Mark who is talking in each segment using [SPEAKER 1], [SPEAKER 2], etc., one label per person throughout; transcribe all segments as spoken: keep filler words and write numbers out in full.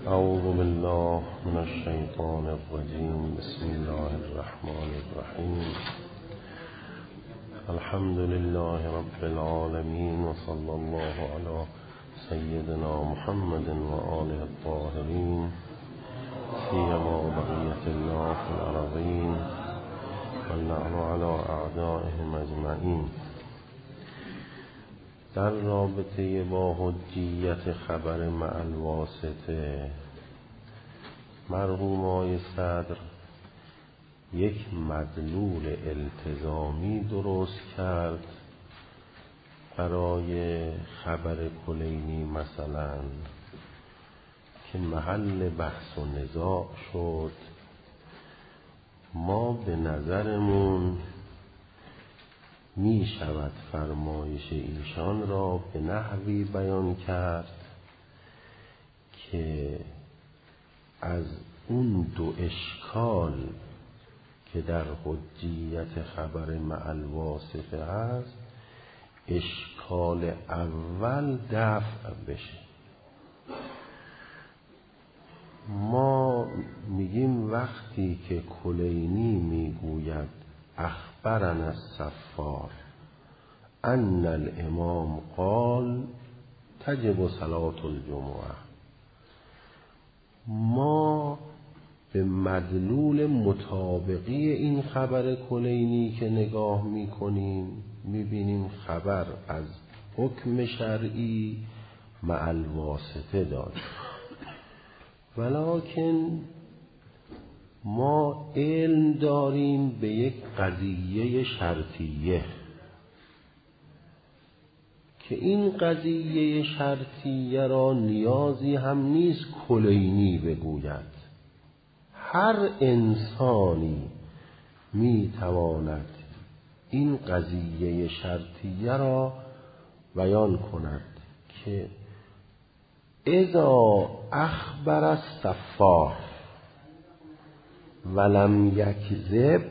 [SPEAKER 1] اعوذ بالله من الشیطان الرجیم. بسم الله الرحمن الرحیم. الحمد لله رب العالمین و صلی الله علی سیدنا محمد و آله الطاهرین سیما بقیة الله فی الارضین و اللعن علی اعدائهم اجمعین. در رابطه با حجیت خبر مع الواسطه، مرحوم آقای صدر یک مدلول التزامی درست کرد برای خبر کلینی مثلا که محل بحث و نزاع شد. ما به نظرمون می شود فرمایش ایشان را به نحوی بیان کرد که از اون دو اشکال که در حجیت خبر مع الواسطه هست، اشکال اول دفع بشه. ما میگیم وقتی که کلینی میگوید اخبرنا السفار ان الامام قال تجب صلاة الجمعه، ما به مدلول مطابقی این خبر کلینی که نگاه میکنیم میبینیم خبر از حکم شرعی مع الواسطه داره، ولکن ما علم داریم به یک قضیه شرطیه که این قضیه شرطیه را نیازی هم نیست کلینی بگوید. هر انسانی میتواند این قضیه شرطیه را بیان کند که اذا اخبر السفار ولم یکذب،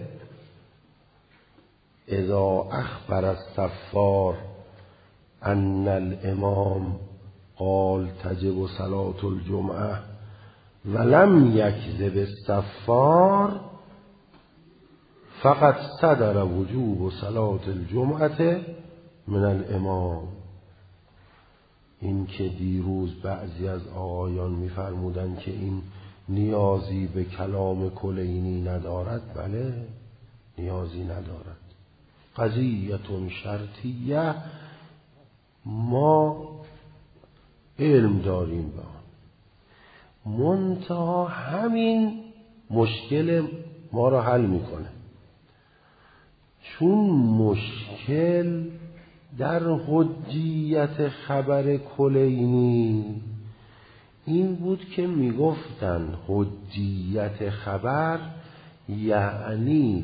[SPEAKER 1] اذا اخبر السفار ان الامام قال تجب صلاة الجمعه ولم یکذب السفار فقد صدر وجوب صلاة الجمعه من الامام. این که دیروز بعضی از آقایان می‌فرمودند که این نیازی به کلام کلینی ندارد، بله نیازی ندارد. قضیه شرطیه ما علم داریم به آن، منتها همین مشکل ما را حل میکنه، چون مشکل در حجیت خبر کلینی این بود که میگفتن حجیت خبر یعنی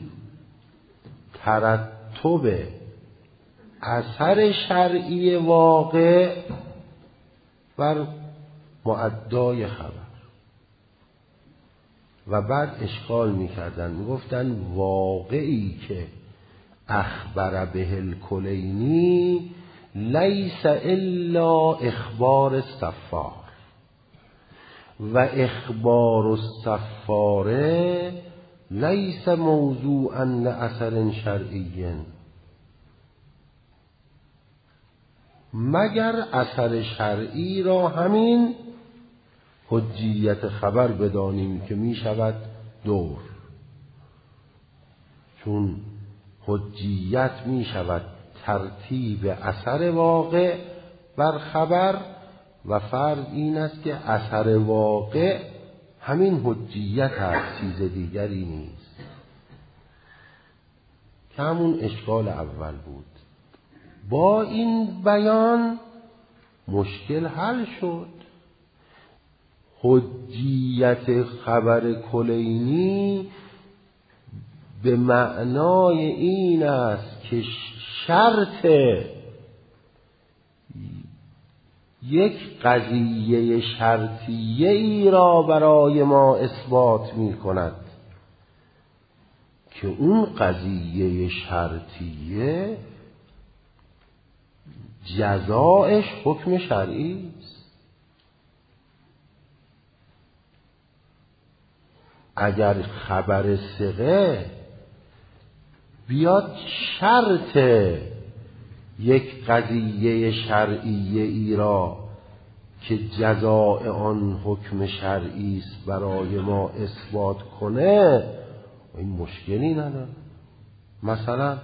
[SPEAKER 1] ترتب اثر شرعی واقع بر مؤدای خبر، و بعد اشکال میکردن میگفتن واقعی که اخبر به الکلینی لیس الا اخبار السفار و اخبار السفاره لیس موضوعا لأثر شرعی، مگر اثر شرعی را همین حجیت خبر بدانیم که می شود دور، چون حجیت می شود ترتیب اثر واقع بر خبر، و فرض این است که اثر واقع همین حجیت هست، چیز دیگری نیست، که همون اشکال اول بود. با این بیان مشکل حل شد. حجیت خبر کلینی به معنای این است که شرط یک قضیه شرطیه ای را برای ما اثبات می کند که اون قضیه شرطیه جزایش حکم شرعی است. اگر خبر ثقه بیاد شرط یک قضیه شرعیه ای را که جزاء آن حکم شرعی است برای ما اثبات کنه، این مشکلی نداره. مثلا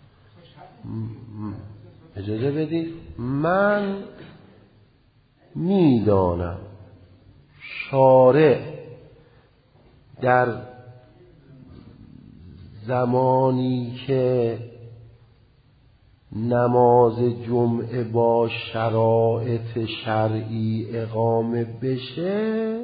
[SPEAKER 1] اجازه بدید، من میدانم شارع در زمانی که نماز جمعه با شرایط شرعی اقامه بشه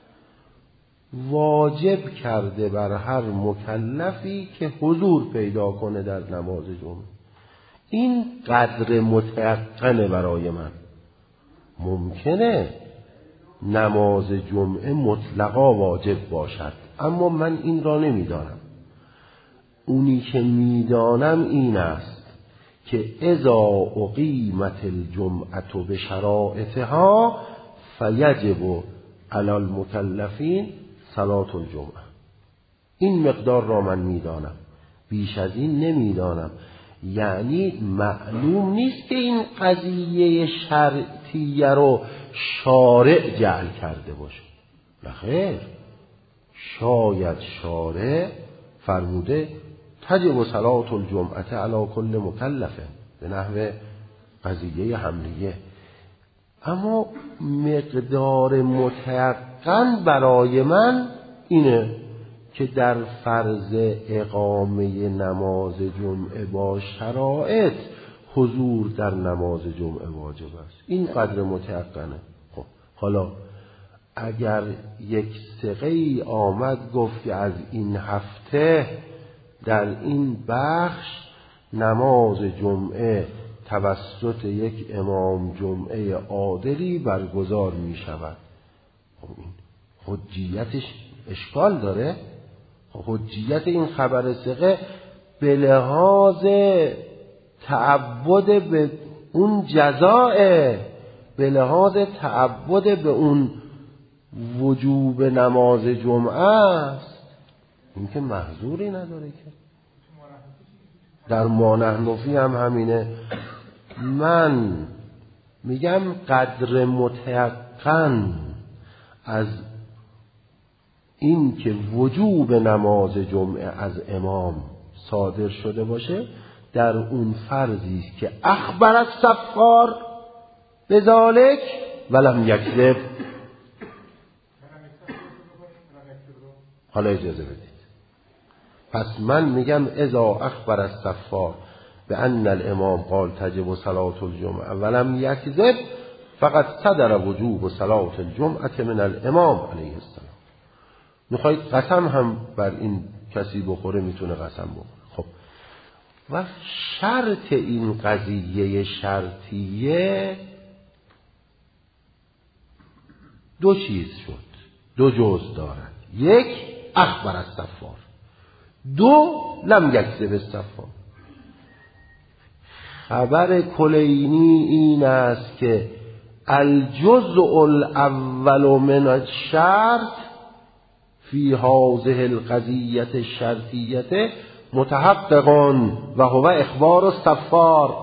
[SPEAKER 1] واجب کرده بر هر مکلفی که حضور پیدا کنه در نماز جمعه. این قدر متیقنه برای من. ممکنه نماز جمعه مطلقا واجب باشد، اما من این را نمیدانم. اونی که میدانم این است که اذا اقیمت الجمعة بشرائطها فیجب علی المکلفین صلاة الجمعه. این مقدار را من میدانم، بیش از این نمیدانم. یعنی معلوم نیست که این قضیه شرطیه رو شارع جعل کرده باشه. نخیر، شاید شارع فرموده تجب صلاة الجمعه علی کل مکلفه به نحو قضیه حملیه، اما مقدار متیقن برای من اینه که در فرض اقامه نماز جمعه با شرایط حضور در نماز جمعه واجب است. این قدر متیقنه. خب حالا اگر یک ثقه‌ای آمد گفت که از این هفته در این بخش نماز جمعه توسط یک امام جمعه عادلی برگزار می شود، خب این حجیتش اشکال داره. حجیت این خبر ثقه به لحاظ تعبد به اون جزاء، به لحاظ تعبد به اون وجوب نماز جمعه است. این که محظوری نداره. که در ما نحن فیه هم همینه. من میگم قدر متیقن از این که وجوب نماز جمعه از امام صادر شده باشه در اون فرضی است که اخبر السفار بذالک ولم یکذب. حالا اجازه بدید، پس من میگم اذا اخبر السفار بان الامام قال تجب صلاة الجمعه ولم یکذب فقط صدر وجوب صلاة الجمعه من الامام علیه السلام. میخواید قسم هم بر این کسی بخوره میتونه قسم بخوره. خب و شرط این قضیه شرطیه دو چیز شد، دو جزء دارد. یک اخبر السفار، دو لم یکذب السفار. خبر کلینی این است که الجزء الاول من الشرط فی هذه القضیه الشرطیه متحقق و هو اخبار السفار.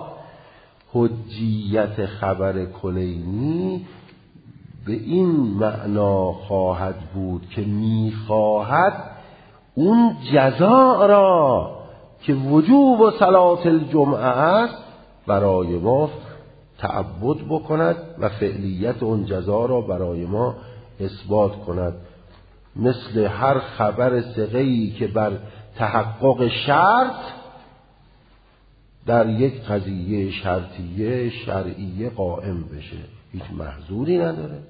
[SPEAKER 1] حجیت خبر کلینی به این معنا خواهد بود که میخواهد اون جزا را که وجوب و صلاة الجمعه است برای ما تعبد بکند و فعلیت اون جزا را برای ما اثبات کند، مثل هر خبر ثقه‌ای که بر تحقق شرط در یک قضیه شرطیه شرعیه قائم بشه، هیچ محظوری نداره.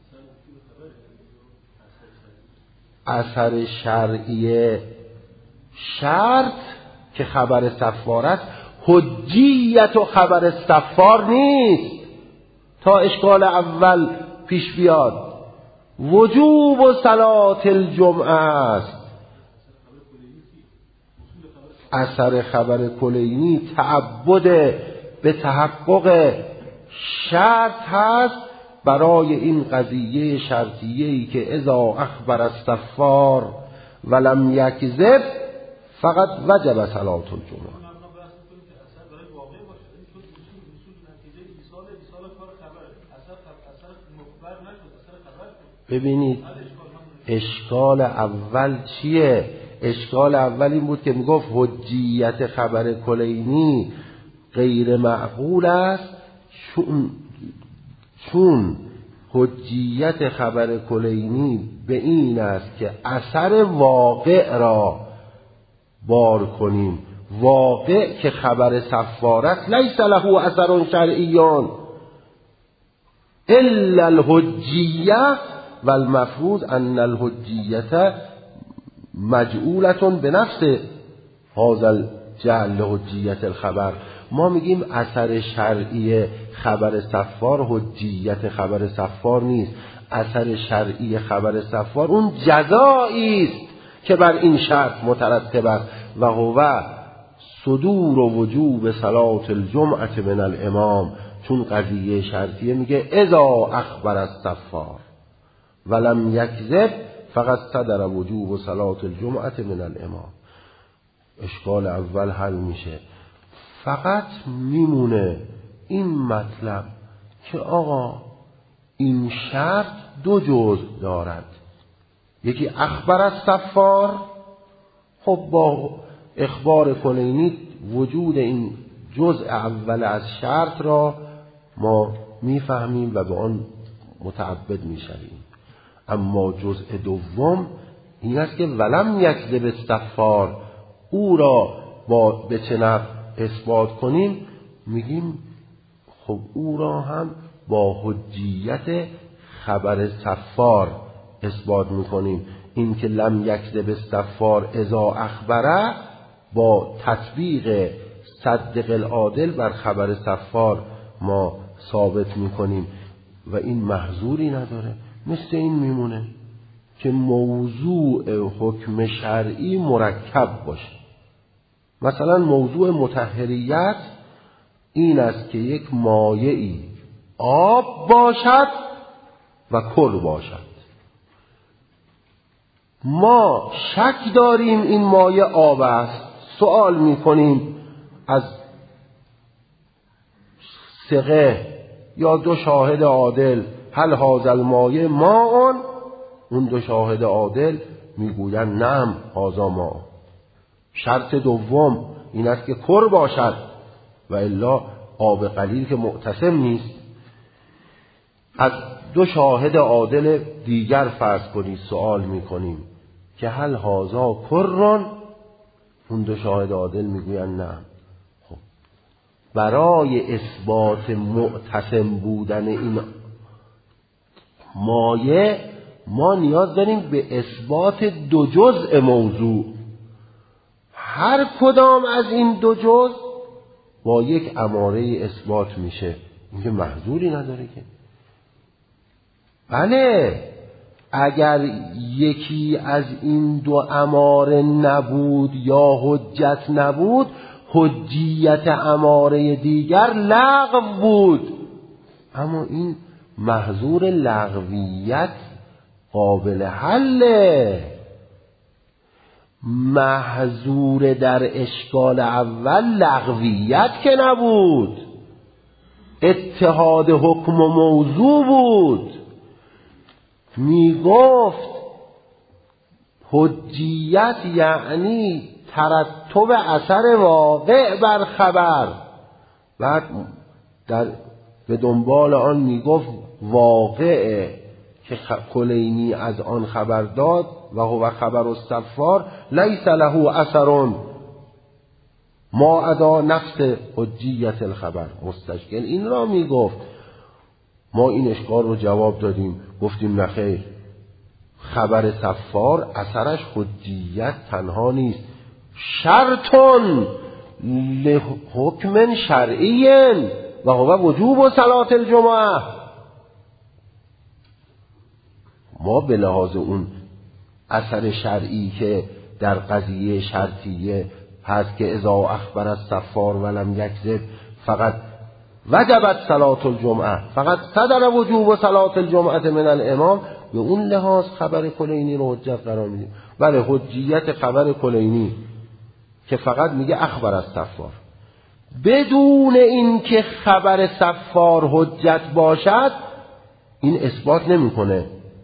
[SPEAKER 1] اثر شرعی شرط که خبر سفار است، حجیت و خبر سفار نیست. تا اشکال اول پیش بیاد، وجوب و صلاة الجمعه است. اثر خبر کلینی تعبد به تحقق شرط هست برای این قضیه شرطیه‌ای که اذا اخبر السفار ولم یکذب فقط وجب صلاة الجمعه. ببینید اشکال اول چیه؟ اشکال اول این بود که میگفت حجیت خبر کلینی غیر معقول است چون چون حجیت خبر کلینی به این است که اثر واقع را بار کنیم. واقع که خبر صفار است لیس له اثر شرعیان الا الحجیه و المفروض ان الحجیت مجعولتون به نفس هذا الجعل حجیت الخبر. ما میگیم اثر شرعی خبر صفار حجیت خبر صفار نیست. اثر شرعی خبر صفار اون جزایی است که بر این شرط مترتب است و هو صدور و وجوب صلاة الجمعه من الامام. چون قضیه شرطیه میگه اذا اخبر الصفار ولم یکذب فقط صدر وجوب صلاة الجمعه من الامام. اشکال اول حل میشه. فقط میمونه این مطلب که آقا این شرط دو جزء دارد. یکی اخبر الصفار، خب با اخبار کلینی وجود این جزء اول از شرط را ما میفهمیم و به آن متعبد میشویم. اما جزء دوم این است که ولم یکذب الصفار، او را با به چه نحو اثبات کنیم؟ میگیم خب او را هم با حجیت خبر صفار اثبات میکنیم. این که لم یکذب الصفار اذا اخبره با تطبیق صدق العادل بر خبر صفار ما ثابت میکنیم و این محظوری نداره. مثل این میمونه که موضوع حکم شرعی مرکب باشه. مثلا موضوع مطهریت این است که یک مایعی آب باشد و کر باشد. ما شک داریم این مایع آب است، سوال میکنیم از ثقه یا دو شاهد عادل هل هذا المایع ماء؟ اون دو شاهد عادل میگویند نعم هذا ماء. شرط دوم این است که کر باشد و الا آب قلیل که معتصم نیست. از دو شاهد عادل دیگر فرض کنید سوال میکنیم که هل هذا کرون؟ اون دو شاهد عادل میگویند نه. خب برای اثبات معتصم بودن این مایه ما نیاز داریم به اثبات دو جزء موضوع. هر کدام از این دو جزء با یک اماره اثبات میشه. اینکه محظوری نداره که. بله اگر یکی از این دو اماره نبود یا حجت نبود، حجیت اماره دیگر لغو بود. اما این محظور لغویت قابل حله. محظور در اشکال اول لغویت که نبود، اتحاد حکم و موضوع بود. می گفت حجیت یعنی ترتب اثر واقع بر خبر. بعد در به دنبال آن می گفت واقع که کلینی از آن خبر داد و هو خبر الصفار لیس له اثر ما ادا نفس حجیت الخبر مستشکل. این را می گفت. ما این اشکال رو جواب دادیم، گفتیم نخیر، خبر صفار اثرش حجیت تنها نیست، شرطن لحکم شرعی و هو وجوب صلاة الجمعه. ما به لحاظ اون اثر شرعی که در قضیه شرطیه هست که اذا اخبر الصفار ولم یکذب فقط وجبت صلاة الجمعه، فقط صدر وجوب صلاة الجمعه من الامام، به اون لحاظ خبر کلینی رو حجت قرار میدیم. بله حجیت خبر کلینی که فقط میگه اخبر از صفار، بدون این که خبر صفار حجت باشد، این اثبات نمیکنه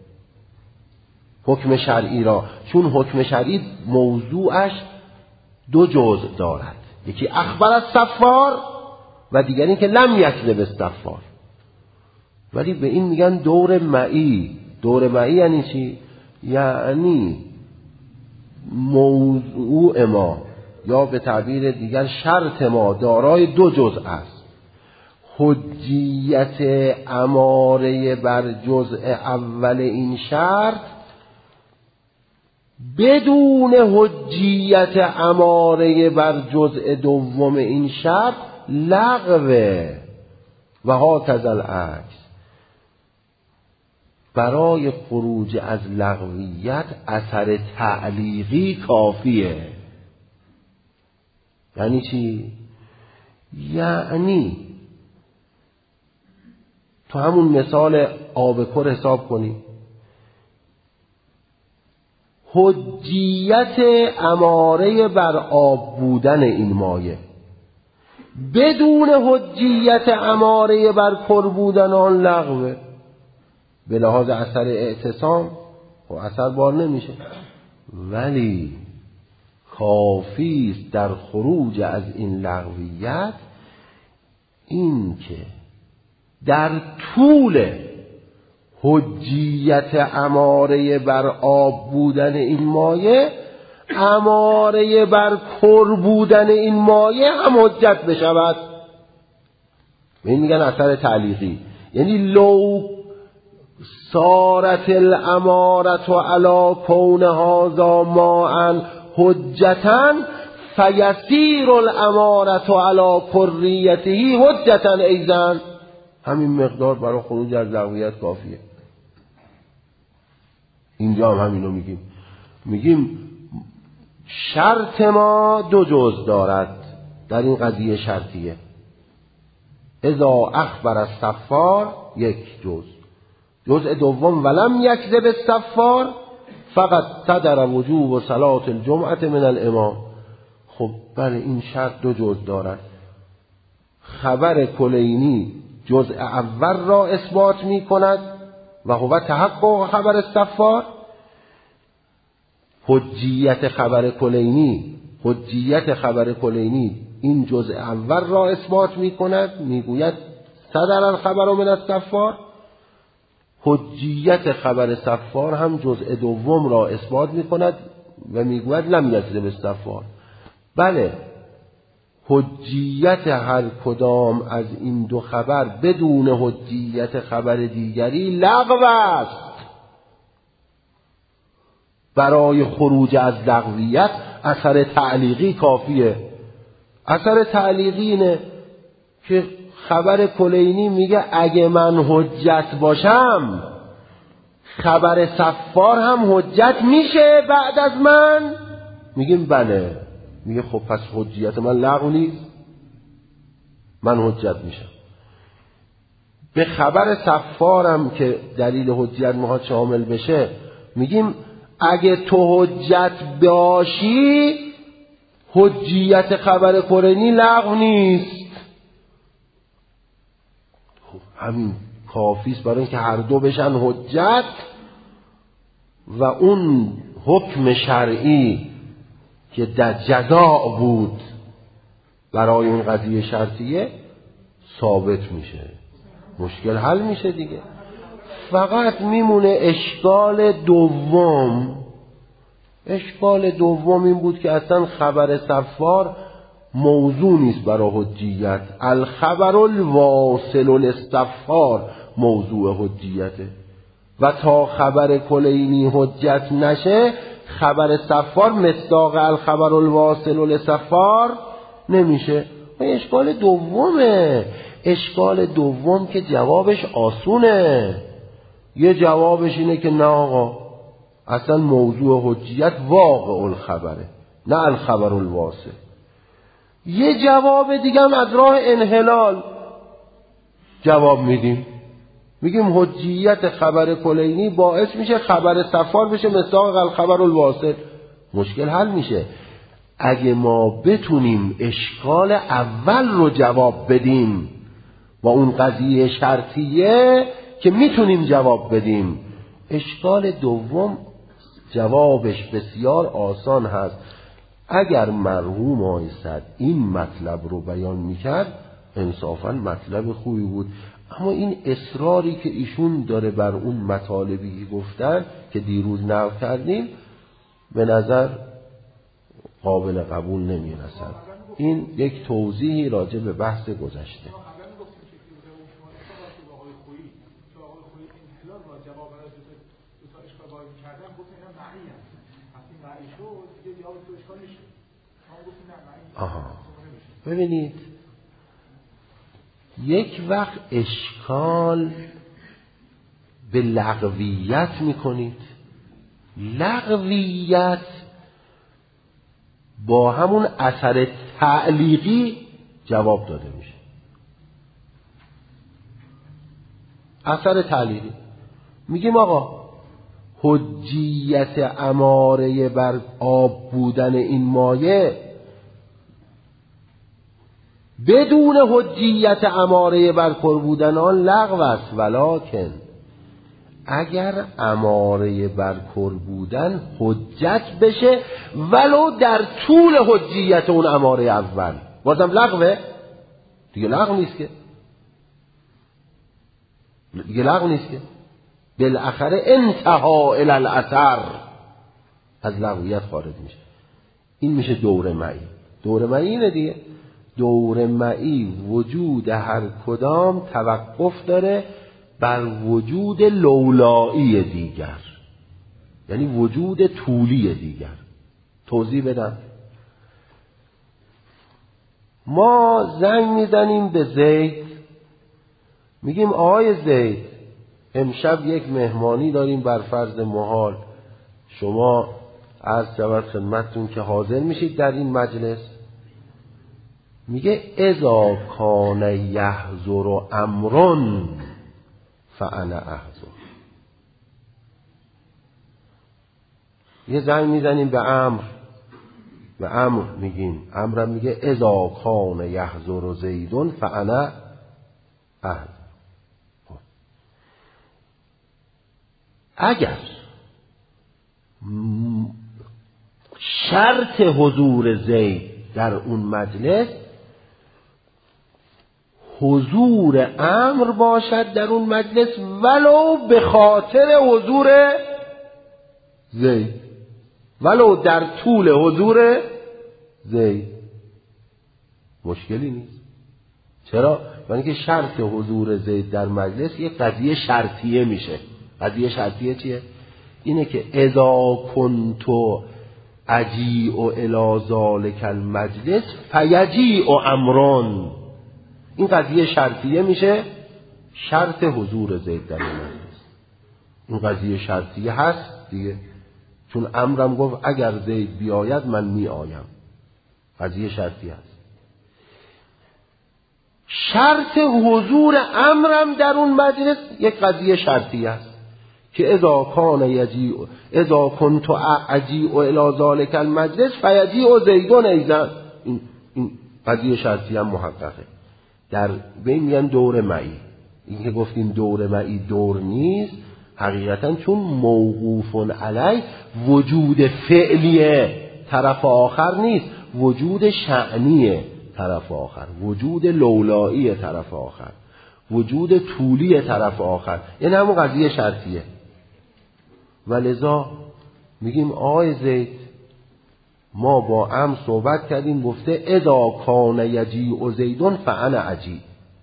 [SPEAKER 1] حکم شرعی را، چون حکم شرعی موضوعش دو جزء دارد، یکی اخبر از صفار و دیگری که لم یکذب الصفار. ولی به این میگن دور معی. دور معی یعنی چی؟ یعنی موضوع ما یا به تعبیر دیگر شرط ما دارای دو جزء است، حجیت اماره بر جزء اول این شرط بدون حجیت اماره بر جزء دوم این شرط لغوه و هاکذا العکس. برای خروج از لغویت اثر تعلیقی کافیه. یعنی چی؟ یعنی تو همون مثال آبکر حساب کنی، حجیت اماره بر آب بودن این مایه بدون حجیت اماره بر کر بودن آن لغوه. به لحاظ اثر اعتصام و اثر بار نمیشه، ولی کافی است در خروج از این لغویت این که در طول حجیت اماره بر آب بودن این مایه اماره بر کر بودن این مایه هم حجت بشود. این میگن اثر تعلیقی. یعنی لو صارت الامارت علی کون هذا ماء حجتا فیسیر الامارت علی کریته حجتا ایضا. همین مقدار برای خروج از لغویت کافیه. اینجا هم همینو میگیم. میگیم شرط ما دو جزء دارد در این قضیه شرطیه. اذا اخبر الصفار یک جزء، جزء دوم ولم یکذب الصفار فقط صدر وجوب صلاة الجمعه من الامام. خب بله این شرط دو جزء دارد. خبر کلینی جزء اول را اثبات می کند و هو تحقق خبر الصفار. حجیت خبر کلینی حجیت خبر کلینی این جزء اول را اثبات می کند، می گوید صدر الخبر من الصفار. حجیت خبر صفار هم جزء دوم را اثبات می کند و می گوید لم یکذب الصفار. بله حجیت هر کدام از این دو خبر بدون حجیت خبر دیگری لغو است. برای خروج از لغویت اثر تعلیقی کافیه. اثر تعلیقی اینه که خبر کلینی میگه اگه من حجت باشم خبر صفار هم حجت میشه بعد از من. میگیم بله. میگه خب پس حجیت من لغو نیست، من حجت میشم. به خبر صفارم که دلیل حجیت میخواد شامل بشه میگیم اگه تو حجت باشی حجیت خبر کلینی لغو نیست. خب همین کافیست برای اینکه هر دو بشن حجت و اون حکم شرعی که در جزاء بود برای اون قضیه شرطیه ثابت میشه، مشکل حل میشه دیگه. فقط میمونه اشکال دوم. اشکال دوم این بود که اصلا خبر صفار موضوع نیست برای حجیت. الخبر الواصل للصفار موضوع حجیته و تا خبر کلینی حجت نشه خبر صفار مصداق الخبر الواصل للصفار نمیشه. و اشکال دومه. اشکال دوم که جوابش آسونه. یه جوابش اینه که نه آقا اصلا موضوع حجیت واقع الخبره نه الخبر الواصل. یه جواب دیگه هم از راه انحلال جواب میدیم. میگیم حجیت خبر کلینی باعث میشه خبر سفار بشه مصداق الخبر الواصل، مشکل حل میشه. اگه ما بتونیم اشکال اول رو جواب بدیم با اون قضیه شرطیه که میتونیم جواب بدیم، اشکال دوم جوابش بسیار آسان هست. اگر مرحوم آقای سعد این مطلب رو بیان میکرد انصافاً مطلب خوبی بود، اما این اصراری که ایشون داره بر اون مطالبی گفتن که دیروز نقل کردیم به نظر قابل قبول نمیرسد. این یک توضیحی راجع به بحث گذشته. آها ببینید، یک وقت اشکال به لغویت میکنید، لغویت با همون اثر تعلیقی جواب داده میشه. اثر تعلیقی میگیم آقا حجیت اماره بر آب بودن این مایه بدون حجیت اماره بر پر بودن آن لغو است، ولکن اگر اماره بر پر بودن حجت بشه ولو در طول حجیت اون اماره اول، بازم لغوه دیگه، لغو نیست که دیگه لغو نیست که بالاخره انتها الی الاثر از لغویت خارج میشه. این میشه دور معی. دور معی اینه دیگه، دور معی وجود هر کدام توقف داره بر وجود لولایی دیگر، یعنی وجود طولی دیگر. توضیح بدم. ما زنگ میزنیم به زید، میگیم آقای زید امشب یک مهمانی داریم بر فرض محال، شما عرض شود خدمتتون که حاضر میشید در این مجلس؟ میگه اذا کان یحضر امرن فانا احضر. یه زنگ میزنیم به امر، به امر میگیم، امرم میگه اذا کان یحضر زیدن فانا احضر. اگر شرط حضور زید در اون مجلس حضور امر باشد در اون مجلس ولو به خاطر حضور زید، ولو در طول حضور زید، مشکلی نیست. چرا؟ برای اینکه شرط حضور زید در مجلس یک قضیه شرطیه میشه. قضیه شرطیه چیه؟ اینه که اذا کنتو اجیء الی ذلک المجلس فیجیء امرون. این قضیه شرطیه میشه، شرط حضور زید در مجلس. این قضیه شرطیه هست دیگه، چون امرم گفت اگر زید بیاید من می آیم، قضیه شرطیه هست. شرط حضور امرم در اون مجلس یک قضیه شرطیه است که اذا کان یجیء اذا کنت اجیء الی ذلک المجلس فیجیء زیدون ایضا. این این قضیه شرطیه هم محققه. در بین میگن دور معی. این که گفتیم دور معی دور نیست حقیقتا، چون موقوف علی وجود فعلی طرف آخر نیست، وجود شأنی طرف آخر، وجود لولایی طرف آخر، وجود طولی طرف آخر، این همون قضیه شرطیه. ولذا میگیم آقای زید ما با امر صحبت کردیم، گفته اذا کان یجیء زیدون فانا اجیء.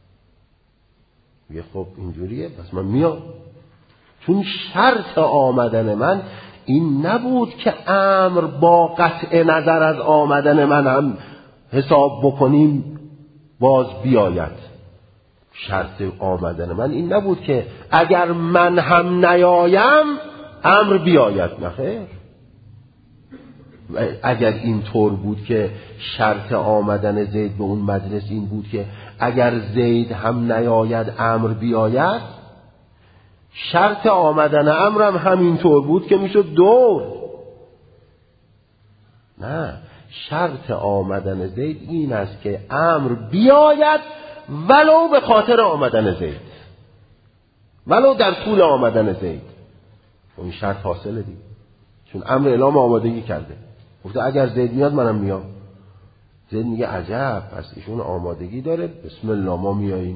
[SPEAKER 1] میگه خب اینجوریه پس من میام، چون شرط آمدن من این نبود که امر با قطع نظر از آمدن من هم حساب بکنیم باز بیاید. شرط آمدن من این نبود که اگر من هم نیایم امر بیاید، نخیر. اگر این طور بود که شرط آمدن زید به اون مجلس این بود که اگر زید هم نیاید امر بیاید، شرط آمدن امرم همینطور بود که میشد دور. نه، شرط آمدن زید این است که امر بیاید ولو به خاطر آمدن زید، ولو در طول آمدن زید. اون شرط حاصله دیگه، چون امر اعلام آمادگی کرده، گفته اگر زید میاد منم میام. زید میگه عجب، پس ایشون آمادگی داره، بسم الله ما میاییم.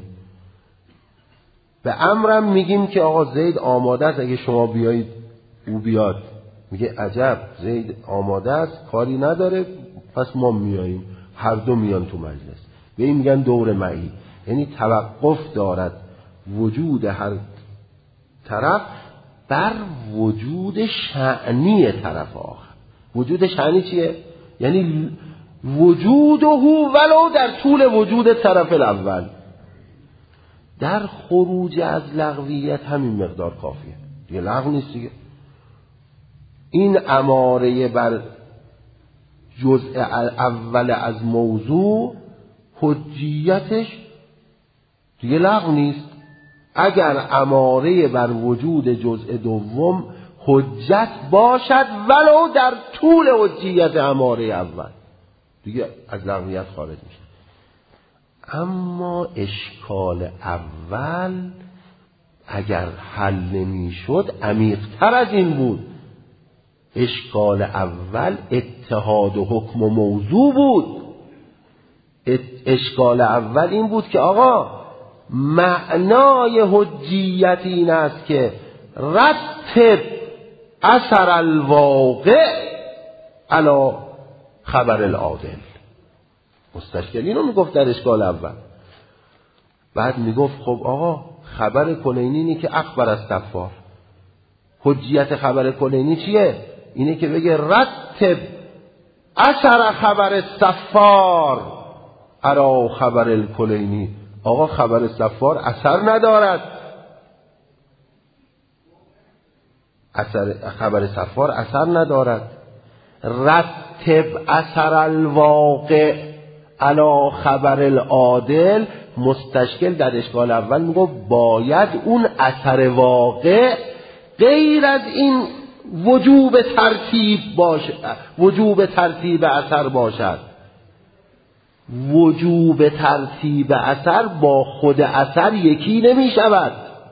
[SPEAKER 1] به امرم میگیم که آقا زید آماده است، اگه شما بیایید او بیاد. میگه عجب، زید آماده است، کاری نداره، پس ما میاییم. هر دو میان تو مجلس. به این میگن دور معی، یعنی توقف دارد وجود هر طرف بر وجود شأنی طرف آخر. وجود شأنی چیه؟ یعنی وجوده ولو در طول وجود طرف الاول. در خروج از لغویت همین مقدار کافیه دیگه، لغو نیست دیگه. این اماره بر جزء اول از موضوع حجیتش دیگه لغو نیست. اگر اماره بر وجود جزء دوم حجت باشد ولو در طول حجیت اماره اول، دیگه از لغویت خارج میشه. اما اشکال اول اگر حل نمیشد عمیق‌تر از این بود. اشکال اول اتحاد و حکم و موضوع بود. اشکال اول این بود که آقا معنای حجیت این است که رتب اثر الواقع علی خبر العادل. مستشکل اینو میگفت در اشکال اول. بعد میگفت خب آقا خبر کلینی اینه که اخبر از صفار. حجیت خبر کلینی چیه؟ اینه که بگه رتب اثر خبر صفار علی خبر الکلینی. آقا خبر صفار اثر ندارد، اثر خبر صفار اثر ندارد. رتب اثر الواقع علی خبر العادل. مستشکل در اشکال اول میگه باید اون اثر واقع غیر از این وجوب ترتیب باشه، وجوب ترتیب اثر باشد. وجوب ترتیب اثر با خود اثر یکی نمی شود.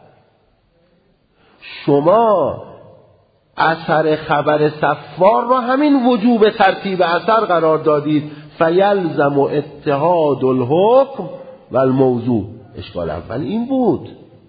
[SPEAKER 1] شما اثر خبر صفار را همین وجوب ترتیب اثر قرار دادید، فیلزم اتحاد الحکم و الموضوع. اشکال اول این بود،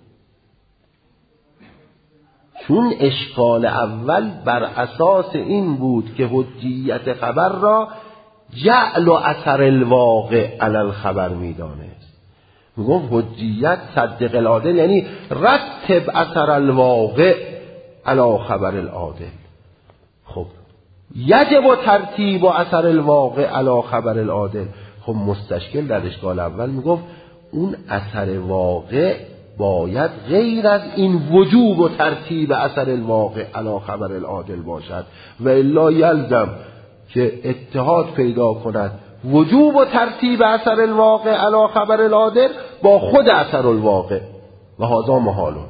[SPEAKER 1] چون اشکال اول بر اساس این بود که حجیت خبر را جعل و اثر الواقع علی الخبر میدانست. میگم حجیت صدق العادل یعنی رتب اثر الواقع علی خبر العادل. خب یجب ترتیب و اثر الواقع علی خبر العادل. خب مستشکل در اشکال اول میگفت اون اثر واقع باید غیر از این وجوب و ترتیب اثر الواقع علی خبر العادل باشد و الا یلزم که اتحاد پیدا کند وجوب و ترتیب اثر الواقع علی خبر العادل با خود اثر الواقع و هذا محالون.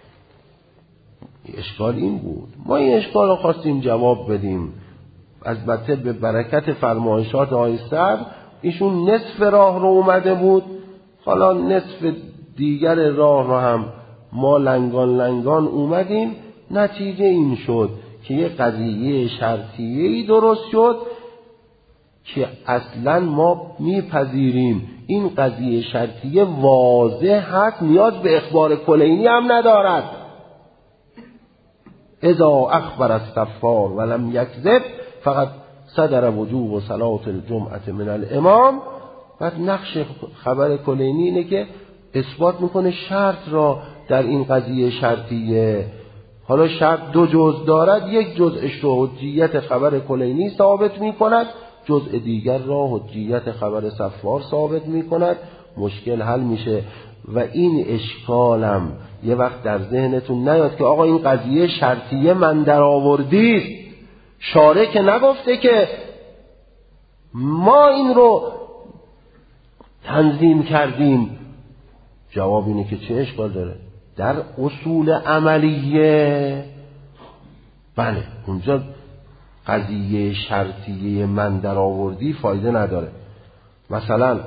[SPEAKER 1] اشکال این بود. ما این اشکال رو خواستیم جواب بدیم. البته به برکت فرمایشات آقای صدر ایشون نصف راه رو اومده بود، حالا نصف دیگر راه رو هم ما لنگان لنگان اومدیم. نتیجه این شد که یه قضیه شرطیه‌ای درست شد که اصلا ما میپذیریم این قضیه شرطیه واضح هست، نیاز به اخبار کلینی هم ندارد. اذا اخبر الصفار ولم یکذب فقط صدر وجوب و صلاة الجمعه من الامام. بعد نقش خبر کلینی اینه که اثبات میکنه شرط را در این قضیه شرطیه. حالا شرط دو جزء دارد، یک جزءش رو حجیت خبر کلینی ثابت میکند، جزء دیگر را حجیت خبر صفار ثابت میکند. مشکل حل میشه. و این اشکالم یه وقت در ذهنتون نیاد که آقا این قضیه شرطیه من در آوردید، شارع که نگفته که ما این رو تنظیم کردیم. جواب اینه که چه اشکال داره؟ در اصول عملیه بله اونجا قضیه شرطیه من در آوردی فایده نداره. مثلا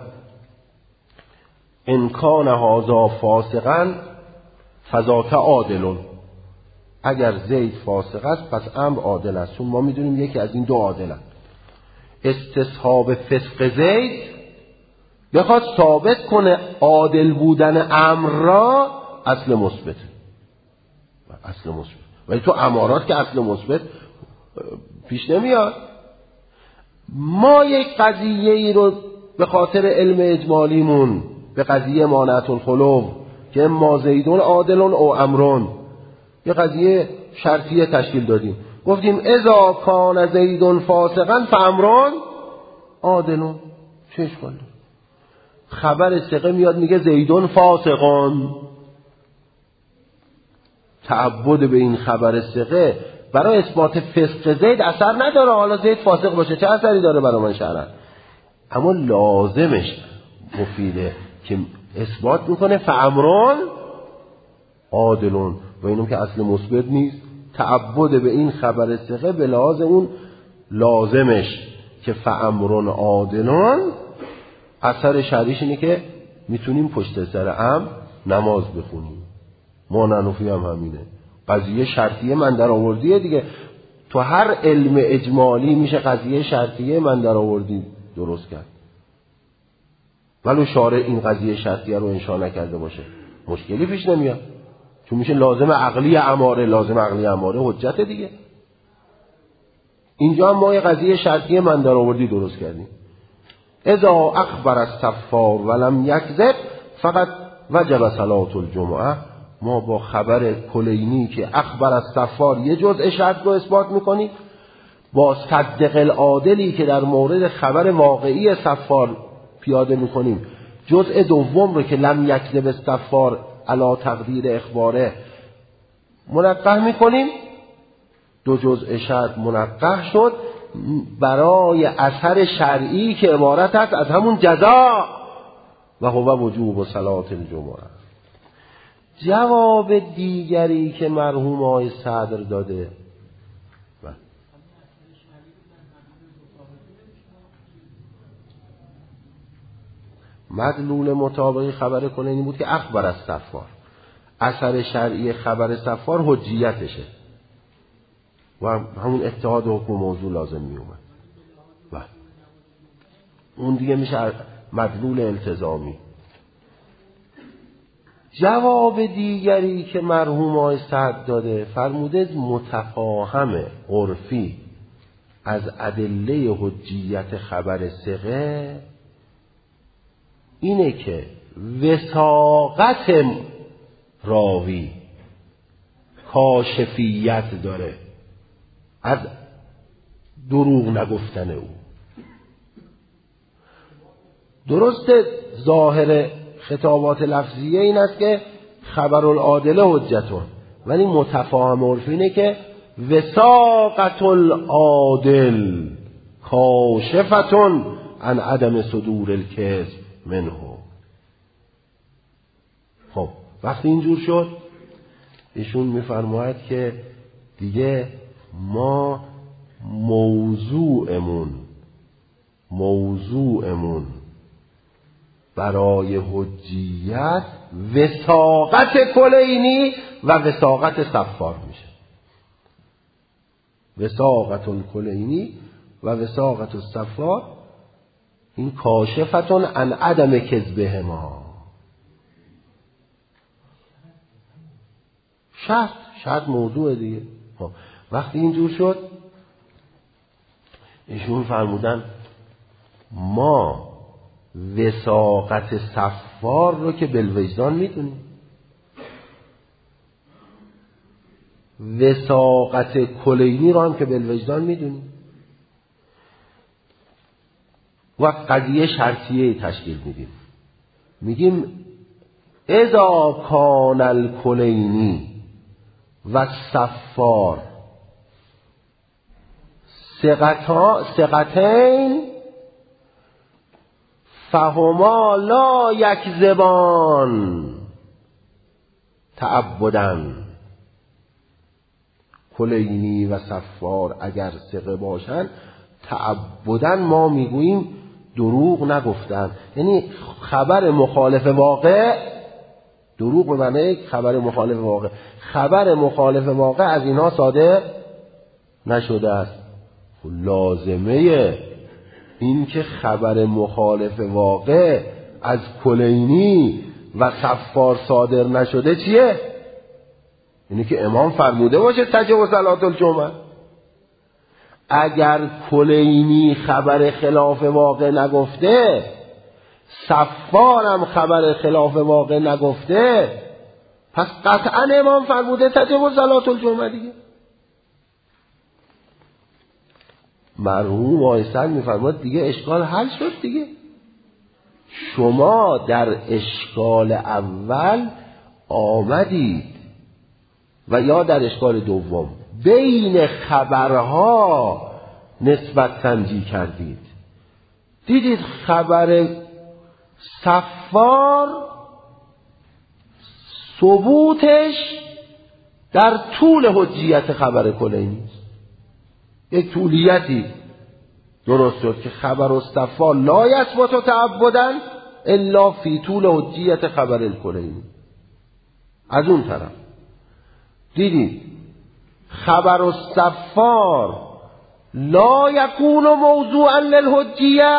[SPEAKER 1] ان کان هذا فاسقا فذاک عادل، اگر زید فاسق است پس امر عادل است، چون ما میدونیم یکی از این دو عادلن. استصحاب فسق زید بخواد ثابت کنه عادل بودن امر را اصل مثبت، اصل مثبت، ولی تو امارات که اصل مثبت پیش نمیاد. ما یک قضیه ای رو به خاطر علم اجمالیمون به قضیه مانعت الخلو که ما زیدون عادلون او امرون یه قضیه شرطیه تشکیل دادیم، گفتیم اذا کان زیدون فاسقا فامرون عادلون. چه اشکالی؟ خبر ثقه میاد میگه زیدون فاسقون، تعبد به این خبر ثقه برای اثبات فسق زید اثر نداره. حالا زید فاسق باشه چه اثری داره برای من شرعا؟ اما لازمش مفیده که اثبات میکنه فامرون عادلون و اینم که اصل مثبت نیست. تعبد به این خبر ثقه به لحاظ اون لازمش که فامرون عادلون اثر شرعیش اینه که میتونیم پشت سر امر نماز بخونیم. ما ننفی هم همینه، قضیه شرطیه من در آوردیه دیگه. تو هر علم اجمالی میشه قضیه شرطیه من در آوردی درست کرد، ولو شارع این قضیه شرطیه رو انشاء نکرده باشه مشکلی پیش نمیاد، چون میشه لازم عقلی اماره. لازم عقلی اماره حجت دیگه. اینجا ما یه قضیه شرطیه من در آوردی درست کردیم. اذا اخبر السفار ولم یکذب فقط وجب صلاة الجمعه. ما با خبر کلینی که اخبر السفار یه جزء شرط رو اثبات میکنیم، با صدق العادلی که در مورد خبر واقعی سفار پیاده میکنیم جزء دوم رو که لم یکذب السفار علی تقدیر اخباره منقح میکنیم. دو جزء شرط منقح شد برای اثر شرعی که عبارت است از همون جزا و هو وجوب صلاة الجمعه. جواب دیگری که مرحوم آقای صدر داده مدلول مطابق خبر کلینی بود که اخبر از سفار، اثر شرعی خبر سفار حجیتشه و همون اتحاد حکم موضوع لازم می اومد و اون دیگه میشه مدلول التزامی. جواب دیگری که مرحوم آقای سعد داده فرموده متفاهم عرفی از ادله حجیت خبر ثقه اینه که وثاقت راوی کاشفیت داره از دروغ نگفتن او. درسته ظاهر خطابات لفظیه این است که خبر العادله حجتون، ولی متفاهم عرفی اینه که وثاقت العادل کاشفتون عن عدم صدور الکذب منه. خب وقتی اینجور شد ایشون میفرماید که دیگه ما موضوعمون موضوعمون برای حجیت وثاقت کلینی و وثاقت سفار میشه. وثاقت الکلینی و وثاقت السفار این کاشفتون عن عدم کذبه ما. شرط شرط موضوع دیگه. خب وقتی اینجور شد ایشون فرمودن ما وثاقت سفار رو که بالوجدان میدونیم، وثاقت کلینی رو هم که بالوجدان میدونیم و قضیه شرطیه تشکیل میدیم. میگیم اذا کان الکلینی و سفار ثقتین فهما لا یکذبان تعبدن. کلینی و صفار اگر ثقه باشن تعبدن ما میگوییم دروغ نگفتن. یعنی خبر مخالف واقع، دروغ به معنی خبر مخالف واقع، خبر مخالف واقع از اینها صادر نشده است. لازمه این که خبر مخالف واقع از کلینی و صفار صادر نشده چیه؟ اینی که امام فرموده باشه تجب صلاة الجمعه. اگر کلینی خبر خلاف واقع نگفته، صفارم خبر خلاف واقع نگفته، پس قطعا امام فرموده تجب صلاة الجمعه دیگه. مرحوم آیسر میفرماد دیگه اشکال حل شد دیگه. شما در اشکال اول آمدید و یا در اشکال دوم بین خبرها نسبت سنجی کردید، دیدید خبر صفار ثبوتش در طول حجیت خبر کلینی است. یک طولیتی درست شد که خبر الصفار لا یثبت تعبداً الا فی طول حجیت خبر الکلینی. از اون طرف دیدید خبر الصفار لا یکون موضوعا للحجیه.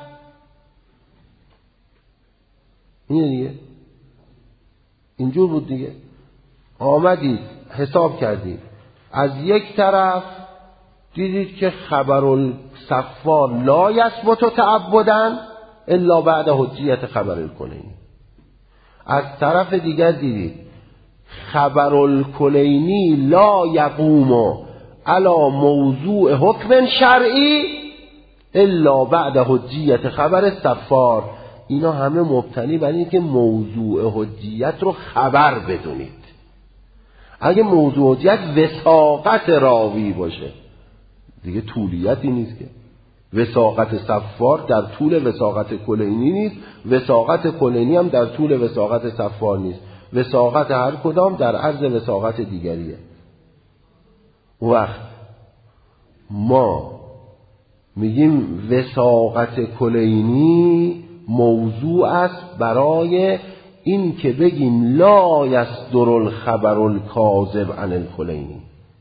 [SPEAKER 1] اینه دیگه، اینجور بود دیگه. آمدید حساب کردید، از یک طرف دیدید که خبر الصفار لا یثبت تعبداً الا بعد حجیت خبر الکلینی. از طرف دیگر دیدید خبر الکلینی لا یقوم علی موضوع حکم شرعی الا بعد حجیت خبر صفار. اینا همه مبتنی بر این که موضوع حجیت رو خبر بدونید. اگه موضوع حجیت وثاقت راوی باشه دیگه طولیتی نیست که. وثاقت صفار در طول وثاقت کلینی نیست، وثاقت کلینی هم در طول وثاقت صفار نیست. وثاقت هر کدام در عرض وثاقت دیگریه. اون وقت ما میگیم وثاقت کلینی موضوع است برای این که بگیم لا یصدر الخبر الکاذب عن الکلینی.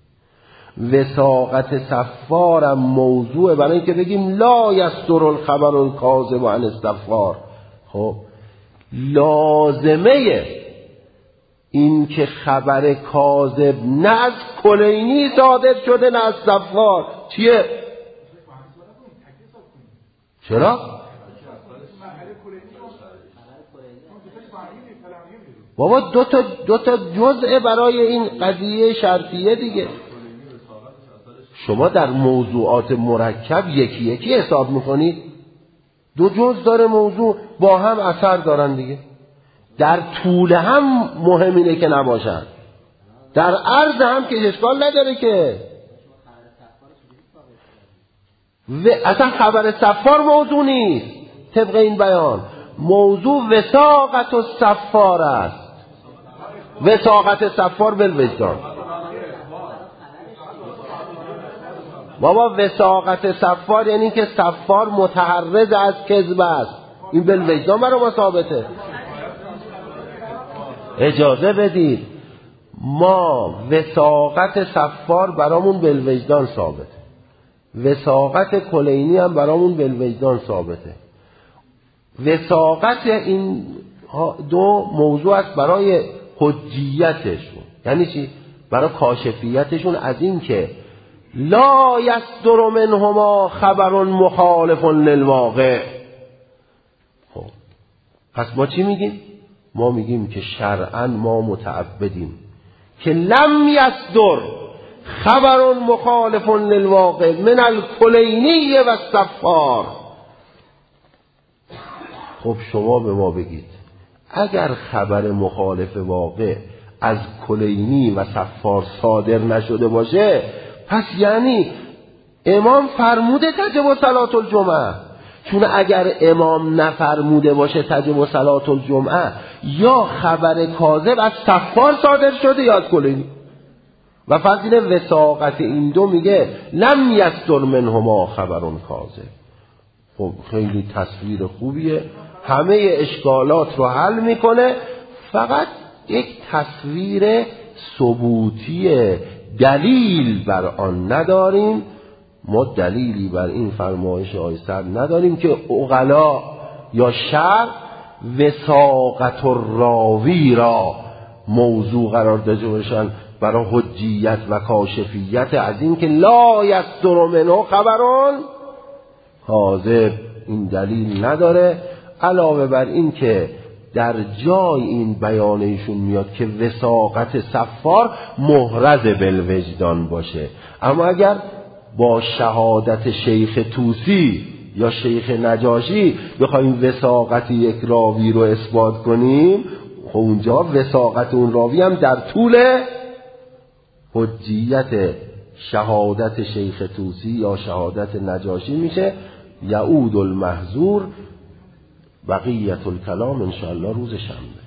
[SPEAKER 1] وثاقت صفارم موضوع برای این که بگیم لا یصدر الخبر الکاذب عن الصفار. خب لازمه این که خبر کاذب نه از کلینی صادر شده نه از صفار چیه؟ چرا؟ بابا دو تا دو تا جزء برای این قضیه شرطیه دیگه. شما در موضوعات مرکب یکی یکی حساب میکنید، دو جزء داره موضوع، با هم اثر دارن دیگه. در طول هم مهم اینه که نباشن، در عرض هم که اشکال نداره که. و اصلا خبر صفار موضوع نیست طبق این بیان. موضوع وثاقت الصفار است. وثاقت صفار بالوجدان. بابا وثاقت صفار یعنی که صفار متحرز از کذب است، این بالوجدان برای ما ثابته. اجازه بدید، ما وثاقت صفار برامون بالوجدان ثابته، وثاقت کلینی هم برامون بالوجدان ثابته. وثاقت این دو موضوع است برای حجیتشون، یعنی چی؟ برای کاشفیتشون از این که لا یصدر منهما خبر مخالف للواقع. خب پس ما چی میگیم؟ ما میگیم که شرعاً ما متعبدیم که لم یصدر خبر مخالف للواقع من الکلینی و الصفار. خب شما به ما بگید اگر خبر مخالف واقع از کلینی و صفار صادر نشده باشه، پس یعنی امام فرموده تجب صلاة الجمعه، چون اگر امام نفرموده باشه تجب صلات الجمعه یا خبر کاذب از صفار صادر شده یا از کلینی. و فضیل وثاقت این دو میگه لم یصدر منهما خبرون کاذب. خب خیلی تصویر خوبیه، همه اشکالات رو حل میکنه. فقط یک تصویر ثبوتی دلیل بر آن نداریم. ما دلیلی بر این فرمایش آقای صدر نداریم که عقلا یا شرع وثاقت الراوی را موضوع قرار داده باشن برای حجیت و کاشفیت از این که لا یصدر منه خبرون کاذب. این دلیل نداره. علاوه بر این که در جای این بیان ایشون میاد که وثاقت صفار محرز بالوجدان باشه، اما اگر با شهادت شیخ طوسی یا شیخ نجاشی بخوایم وثاقت یک راوی رو اثبات کنیم، خب اونجا وثاقت اون راوی هم در طول حجیت شهادت شیخ طوسی یا شهادت نجاشی میشه. یعود المحظور بقیت الکلام انشاءالله روز شنبه.